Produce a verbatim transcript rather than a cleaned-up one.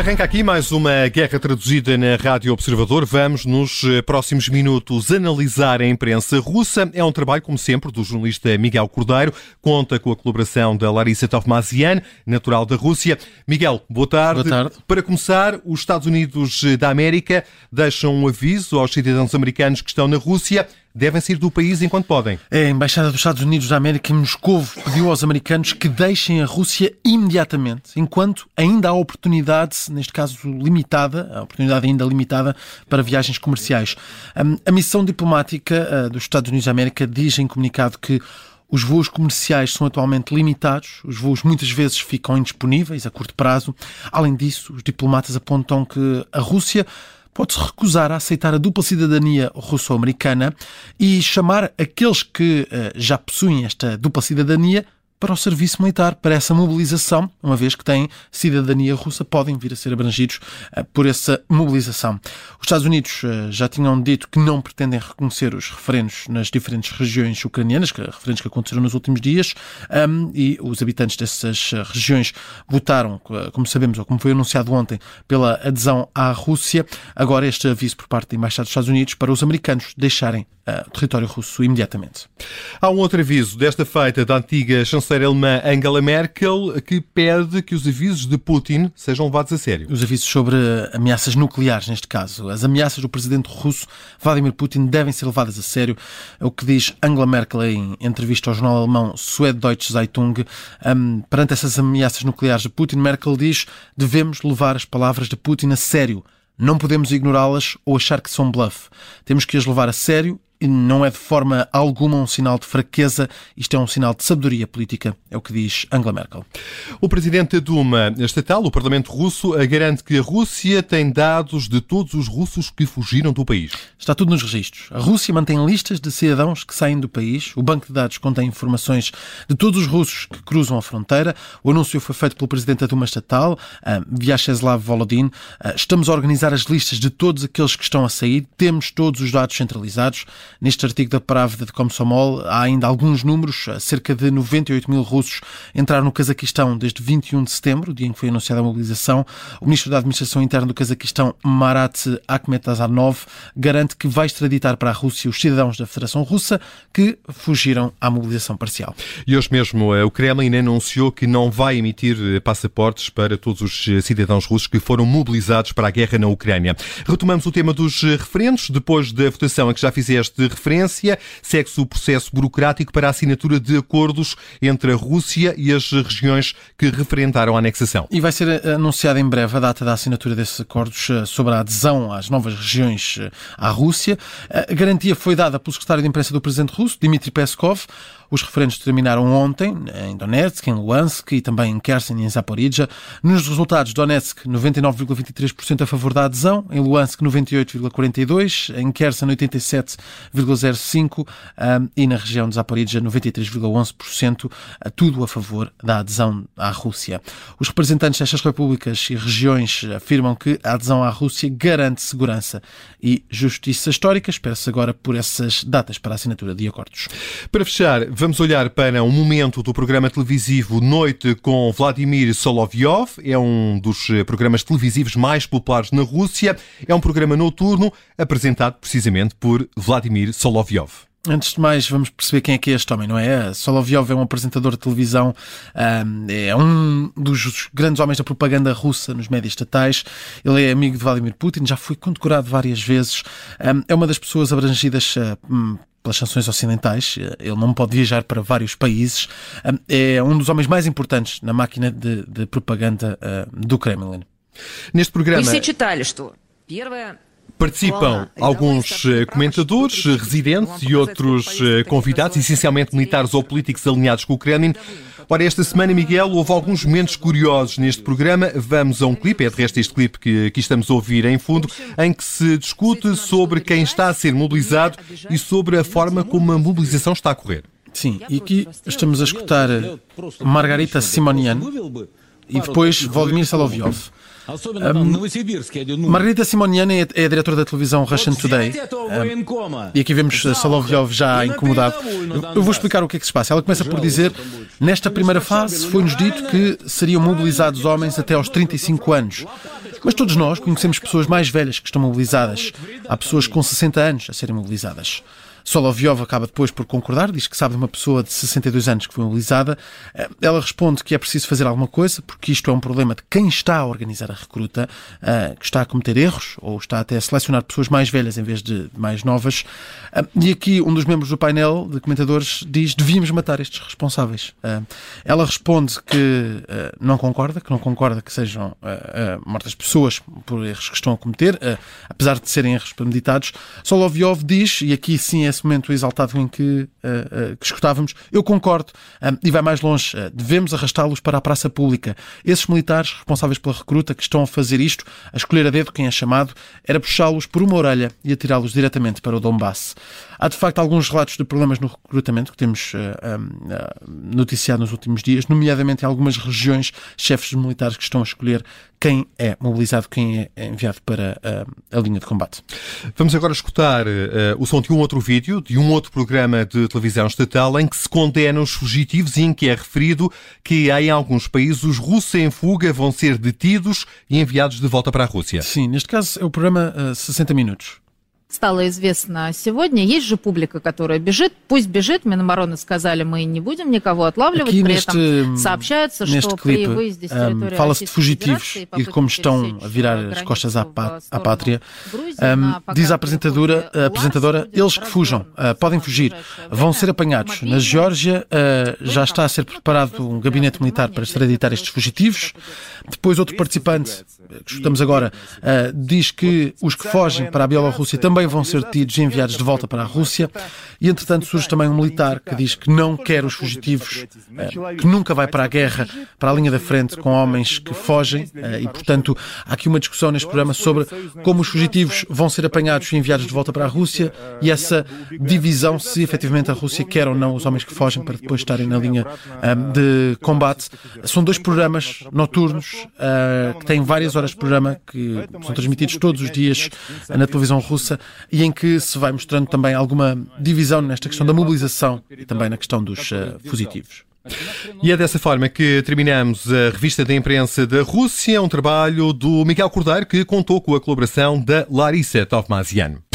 Arranca aqui mais uma guerra traduzida na Rádio Observador. Vamos, nos próximos minutos, analisar a imprensa russa. É um trabalho, como sempre, do jornalista Miguel Cordeiro. Conta com a colaboração da Larissa Tovmazian, natural da Rússia. Miguel, boa tarde. Boa tarde. Para começar, os Estados Unidos da América deixam um aviso aos cidadãos americanos que estão na Rússia. Devem sair do país enquanto podem. A Embaixada dos Estados Unidos da América em Moscovo pediu aos americanos que deixem a Rússia imediatamente, enquanto ainda há oportunidade, neste caso limitada, a oportunidade ainda limitada para viagens comerciais. A missão diplomática dos Estados Unidos da América diz em comunicado que os voos comerciais são atualmente limitados, os voos muitas vezes ficam indisponíveis a curto prazo. Além disso, os diplomatas apontam que a Rússia pode-se recusar a aceitar a dupla cidadania russo-americana e chamar aqueles que uh, já possuem esta dupla cidadania para o serviço militar, para essa mobilização, uma vez que têm cidadania russa, podem vir a ser abrangidos uh, por essa mobilização. Os Estados Unidos uh, já tinham dito que não pretendem reconhecer os referendos nas diferentes regiões ucranianas, que, referendos que aconteceram nos últimos dias, um, e os habitantes dessas regiões votaram, como sabemos, ou como foi anunciado ontem, pela adesão à Rússia. Agora este aviso por parte da Embaixada dos Estados Unidos para os americanos deixarem uh, o território russo imediatamente. Há um outro aviso, desta feita, da antiga chanceler alemã Angela Merkel, que pede que os avisos de Putin sejam levados a sério. Os avisos sobre ameaças nucleares, neste caso. As ameaças do presidente russo Vladimir Putin devem ser levadas a sério. É o que diz Angela Merkel em entrevista ao jornal alemão Süddeutsche Zeitung. Um, perante essas ameaças nucleares de Putin, Merkel diz: devemos levar as palavras de Putin a sério. Não podemos ignorá-las ou achar que são bluff. Temos que as levar a sério. E não é de forma alguma um sinal de fraqueza, isto é um sinal de sabedoria política, é o que diz Angela Merkel. O presidente da Duma estatal, o Parlamento russo, garante que a Rússia tem dados de todos os russos que fugiram do país. Está tudo nos registros. A Rússia mantém listas de cidadãos que saem do país. O banco de dados contém informações de todos os russos que cruzam a fronteira. O anúncio foi feito pelo presidente da Duma estatal, Vyacheslav Volodin. Estamos a organizar as listas de todos aqueles que estão a sair. Temos todos os dados centralizados. Neste artigo da Pravda de Komsomol há ainda alguns números. Cerca de noventa e oito mil russos entraram no Cazaquistão desde vinte e um de setembro, o dia em que foi anunciada a mobilização. O ministro da Administração Interna do Cazaquistão, Marat Akhmetazarnov, garante que vai extraditar para a Rússia os cidadãos da Federação Russa que fugiram à mobilização parcial. E hoje mesmo o Kremlin anunciou que não vai emitir passaportes para todos os cidadãos russos que foram mobilizados para a guerra na Ucrânia. Retomamos o tema dos referendos. Depois da votação a que já fizeste de referência, segue-se o processo burocrático para a assinatura de acordos entre a Rússia e as regiões que referendaram a anexação. E vai ser anunciada em breve a data da assinatura desses acordos sobre a adesão às novas regiões à Rússia. A garantia foi dada pelo secretário de imprensa do presidente russo, Dmitry Peskov. Os referendos terminaram ontem em Donetsk, em Luhansk e também em Kherson e em Zaporizhia. Nos resultados, Donetsk, noventa e nove vírgula vinte e três por cento a favor da adesão, em Luhansk, noventa e oito vírgula quarenta e dois por cento, em Kherson, oitenta e sete vírgula zero cinco por cento e na região de Zaporizhia, noventa e três vírgula onze por cento, tudo a favor da adesão à Rússia. Os representantes destas repúblicas e regiões afirmam que a adesão à Rússia garante segurança e justiça histórica. Espera-se agora por essas datas para a assinatura de acordos. Para fechar, vamos olhar para um momento do programa televisivo Noite com Vladimir Solovyov. É um dos programas televisivos mais populares na Rússia. É um programa noturno apresentado precisamente por Vladimir Solovyov. Antes de mais, vamos perceber quem é que é este homem, não é? Solovyov é um apresentador de televisão, é um dos grandes homens da propaganda russa nos médias estatais. Ele é amigo de Vladimir Putin, já foi condecorado várias vezes. É uma das pessoas abrangidas pelas sanções ocidentais. Ele não pode viajar para vários países. É um dos homens mais importantes na máquina de, de propaganda do Kremlin. Neste programa participam alguns comentadores, residentes e outros convidados, essencialmente militares ou políticos alinhados com o Kremlin. Ora, esta semana, Miguel, houve alguns momentos curiosos neste programa. Vamos a um clipe, é de resto este clipe que aqui estamos a ouvir em fundo, em que se discute sobre quem está a ser mobilizado e sobre a forma como a mobilização está a correr. Sim, e aqui estamos a escutar Margarita Simonian e depois Volodymyr Solovyov. Um, Margarita Simonian é, é a diretora da televisão Russian Today, um, e aqui vemos Solovyov já incomodado. Eu, eu vou explicar o que é que se passa. Ela começa por dizer: nesta primeira fase foi-nos dito que seriam mobilizados homens até aos trinta e cinco anos. Mas todos nós conhecemos pessoas mais velhas que estão mobilizadas. Há pessoas com sessenta anos a serem mobilizadas. Solovyov acaba depois por concordar, diz que sabe de uma pessoa de sessenta e dois anos que foi mobilizada. Ela responde que é preciso fazer alguma coisa, porque isto é um problema de quem está a organizar a recruta, que está a cometer erros, ou está até a selecionar pessoas mais velhas em vez de mais novas. E aqui um dos membros do painel de comentadores diz: devíamos matar estes responsáveis. Ela responde que não concorda, que não concorda que sejam mortas pessoas por erros que estão a cometer, apesar de serem erros premeditados. Solovyov diz, e aqui sim é esse momento exaltado em que, uh, uh, que escutávamos, eu concordo, um, e vai mais longe, uh, devemos arrastá-los para a praça pública. Esses militares responsáveis pela recruta que estão a fazer isto, a escolher a dedo quem é chamado, era puxá-los por uma orelha e atirá-los diretamente para o Donbass. Há de facto alguns relatos de problemas no recrutamento que temos uh, uh, noticiado nos últimos dias, nomeadamente em algumas regiões, chefes de militares que estão a escolher quem é mobilizado, quem é enviado para uh, a linha de combate. Vamos agora escutar uh, o som de um outro vídeo, de um outro programa de televisão estatal, em que se condena os fugitivos e em que é referido que em alguns países os russos em fuga vão ser detidos e enviados de volta para a Rússia. Sim, neste caso é o programa uh, sessenta minutos. Стало известно сегодня. Есть же публика, которая бежит. Пусть бежит. Минобороны сказали, мы не будем никого отлавливать. Aqui При neste, этом сообщается, neste что clipe, при выезде с территории um, fala-se de fugitivos e de como estão a virar as costas à, à pátria. Um, diz a apresentadora, a apresentadora, eles que fujam, uh, podem fugir, vão ser apanhados. Na Geórgia uh, já está a ser preparado um gabinete militar para extraditar estes fugitivos. Depois outro participante, que escutamos agora, uh, diz que os que fogem para a Bielorrússia também vão ser detidos e enviados de volta para a Rússia. E, entretanto, surge também um militar que diz que não quer os fugitivos, que nunca vai para a guerra, para a linha da frente com homens que fogem. E, portanto, há aqui uma discussão neste programa sobre como os fugitivos vão ser apanhados e enviados de volta para a Rússia e essa divisão, se efetivamente a Rússia quer ou não os homens que fogem para depois estarem na linha de combate. São dois programas noturnos que têm várias horas de programa, que são transmitidos todos os dias na televisão russa, e em que se vai mostrando também alguma divisão nesta questão da mobilização e também na questão dos uh, fugitivos. E é dessa forma que terminamos a revista da imprensa da Rússia, um trabalho do Miguel Cordeiro que contou com a colaboração da Larissa Tovmazian.